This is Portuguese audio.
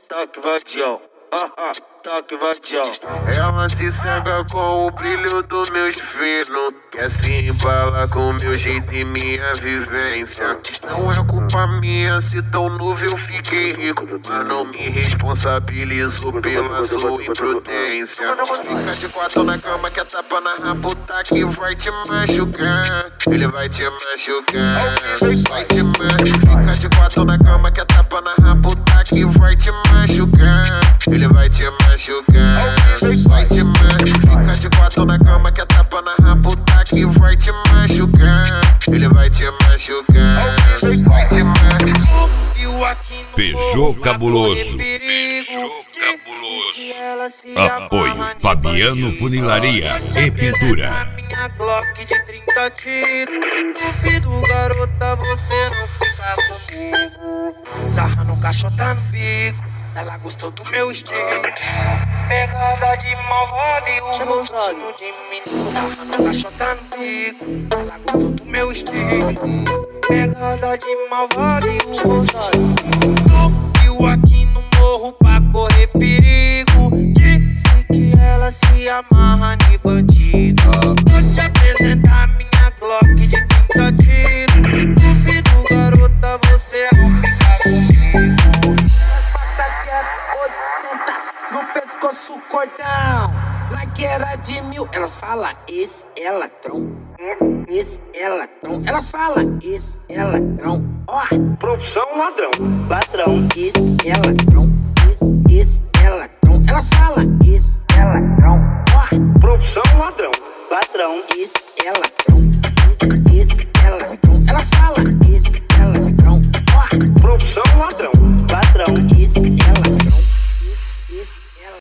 toque vadião, toque vadião. Ela se cega com o brilho dos meus finos, quer se embalar com meu jeito e minha vivência. Não é culpa minha se tão novo eu fiquei rico, mas não me responsabilizo pela sua imprudência. Fica de quatro na cama, quer tapa na raputa que vai te machucar. Ele vai te machucar, vai te machucar. Fica de quatro na cama, quer tapa na raputa que vai te machucar. Ele vai te machucar, vai te machucar. Fica de quatro na cama, quer tapa na raputa que vai te machucar. Ele vai te machucar, vai te machucar. Beijou cabuloso, beijou cabuloso. Apoio Fabiano Funilaria e Pintura. Minha Glock de 30 tiros. Duvido, garota, você não fica comigo. Sarra no caixota no bico, ela gostou do meu estilo. Pegada de malvada e o rostinho de menino. Sarra no caixota no bico, ela gostou do meu estilo. Pegada de malvada e o rostinho. Subiu aqui no morro pra correr perigo. Disse que ela se amarra de bandido. Vou te apresentar minha Glock de 30 tiros. Duvido, garota, você não fica comigo. Passa direto, 800 no pescoço cordão. Laqueira de 1000, elas falam esse é ladrão. Esse é ladrão. Elas falam esse é ladrão. Ó, profissão ladrão. esse é ladrão.